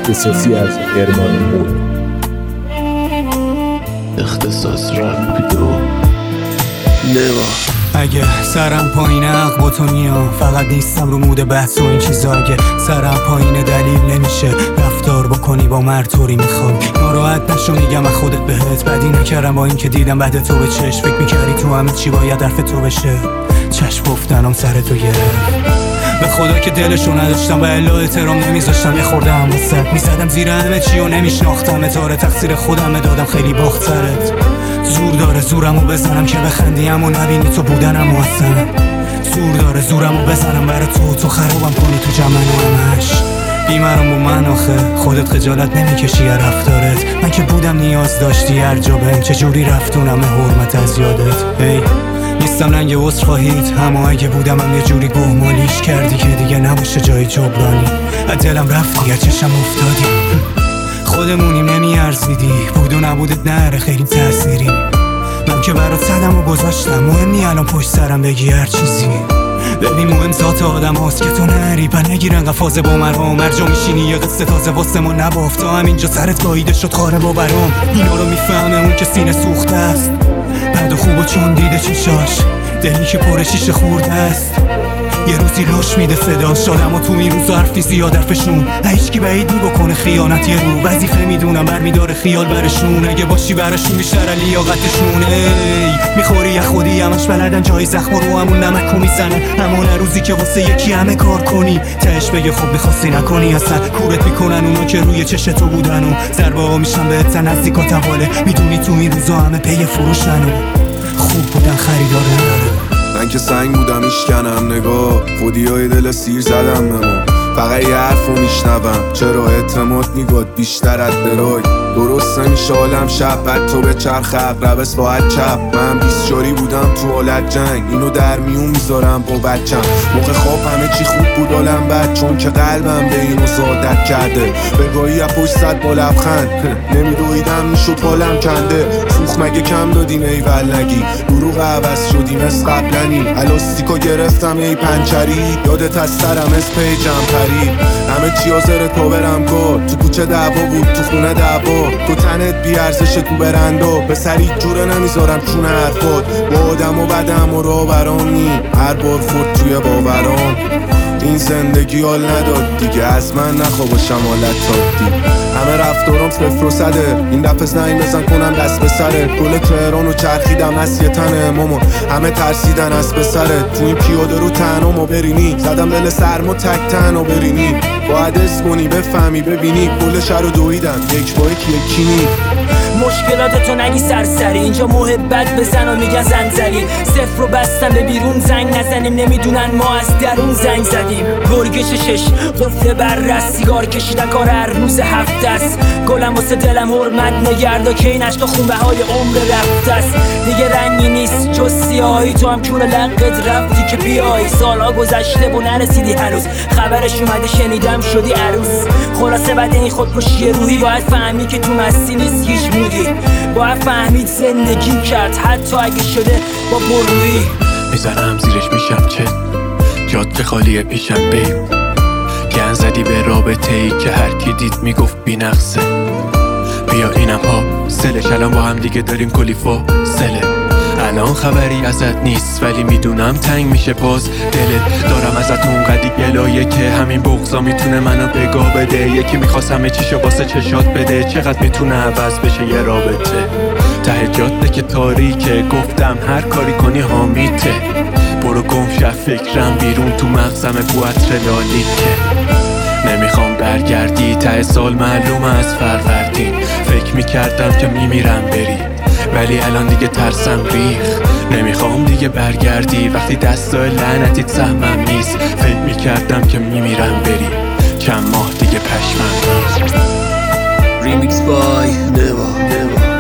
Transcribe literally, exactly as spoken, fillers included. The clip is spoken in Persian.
اختصاصی از ارمان مول. اختصاص رپیدو نوا. اگه سرم پایینه عقل با تو میام، فقط نیستم رو مود بحث و این چیزا. اگه سرم پایینه دلیل نمیشه رفتار بکنی با مرطوری میخوای. ناراحت نشو میگم از خودت بهت بدی نکردم، با این که دیدم بعد تو به چشم فکر میکردی تو همه چی باید حرف تو بشه. چشم گفتنم سر تو گرفت به خدا که دلشو نداشتم و الا احترام نمیذاشتم. یه خورده هم وسط میزدم زیر همه چی و نمیشناختم اتاره تقصیر خودم دادم خیلی باخت سرت. زور داره زورمو بزنم که بخندیم و نبینی تو بودنم و اصلا. زور داره زورمو بزنم برای تو تو خرابم کنی تو جمعن و همش. بیمارم با من آخه خودت خجالت نمیکشی یا رفتارت. من که بودم نیاز داشتی هر جا بهم چجوری رفتونم حرمت از یادت. هی نیستم رنگ عذر خواهید، اما اگه بودم هم یه جوری گهمالیش کردی که دیگه نباشه جای جبرانی. از دلم رفتی از چشم افتادی، خودمونیم نمیارزیدی. بود و نبودت نره خیلی تأثیری. من که برات صدم و گذاشتم، مهم نی الان پشت سرم بگی هر چیزی. ببین مهم ذات آدم هاست که تو نری پا نگیرن قفازه با مرهم. هر جا میشینی یه قصه تازه واسه ما نبافت، تا همینجا سرت گاییده شد خاره با برام. اینا رو میفهمه اون که سینه سوخته است، بعد و خوب و چون دیده چشاش دلی که پر شیشه خورده است. یه روزی لش میده صداش آدم و تو این روزا حرفی زیاد حرفشون. هیچکی بعید می بکنه خیانت یه رو وظیفه میدونم برمیداره خیال برشون. اگه باشی برشون بیشتر لیاقتشون. ای میخوری یه خودی همش بلدن جای زخم رو همون نمکو میزنن. همون روزی که واسه یکی همه کار کنی تهش بگه خب میخواستی نکنی اصلا. کورت میکنن اونا که روی چش تو بودن و ضربه ها میشن بهت نزدیک و تواله. میدونی تو این روزا همه پی فروشن و خوب بودن خریدار نداره. من که سنگ بودم ایشکنم نگاه خودی های دل سیر زدم به ما. فقط یه حرف رو میشنوم چرا اعتماد میگاد بیشتر از درای. درست نمیشه عالم شب بعد تو به چرخ اقرب اسفاعت چپ. من بیست جاری بودم تو حالت جنگ، اینو در میون میذارم با بچم. موقع خواب همه چی خوب بود عالم بد، چون که قلبم به اینو زادت کرده. بگاهی از پشت زد با لبخند نمیدویدم میشد بالم کنده. سوخ مگه کم دادیم ایول نگی، دروغ عوض شدیم از قبلنی. الاستیکو گرفتم ای پنچری، یادت از سرم از پیجم پرید. همه چی حاضر تو برم گل، تو کوچه دعوا بود تو خونه دعوا. تو تنت بیارزش تو برندو به سری جوره نمیذارم چون حرفات. با آدم و بدم و را برام نی هر بار فورد توی باورام. این زندگی حال نداد دیگه از من نخوا با شمالت تادی. همه رفتارم صفر و صده، این دفعه زنگ بزن کنم دست به سرت. گل تهران و چرخیدم از یه تن ماما، همه ترسیدن از پسرت. تو این پیاده رو تنها برینی زدم دل سرما تک تنها برینی. باید اس کنی بفهمی ببینی کل شهر رو دویدم یک با یک یکی نی. مشکلاتتو نگی سرسری، اینجا محبت بزن و میگن زنزلی. صفر رو بستم به بیرون زنگ نزنیم، نمیدونن ما از درون زنگ زدیم. گرگش شش قفل بررس، سیگار کشیدن کار هر روز هفته است. گلم واسه دلم حرمت نگردا که این عشق خون بهای عمر رفته است. دیگه رنگی نیست جز سیاهی، تو هم کون لقت رفتی که بیایی. سالها گذشته و نرسیدی هنوز، خبرش اومده شنیدم شدی عروس. خلاصه بعد این خودکشی روحی باید فهمی که تو مستی نیست هیچ مودی. باید فهمید زندگی کرد حتی اگه شده با برویی. میزنم زیرش میشم چه جاده خالیه پیشم بیم. گن زدی به رابطه ای که هر کی دید میگفت بی نقصه. بیا اینم ها سلش الان با هم دیگه داریم کلی فاصله. الان خبری ازت نیست ولی میدونم تنگ میشه باز دلت. دارم ازت اونقدی گلایه که همین بغضا میتونه منو بگا بده. یکی میخواست همه چیشو واسه چشات بده، چقدر میتونه عوض بشه یه رابطه. ته جاده که تاریکه گفتم هر کاری کنی حامیته. برو گم شه فکرم بیرون تو مغزم بو عطر لالیکه. نمیخوام برگردی ته سال معلومه از فروردین. فکر میکردم که میمیرم بری ولی الان دیگه ترسم ریخ. نمیخوام دیگه برگردی وقتی دستای لعنتیت سهمم نیست. فکر میکردم که میمیرم بری چند ماه دیگه پشمم نیست. Remix by Neva, Neva.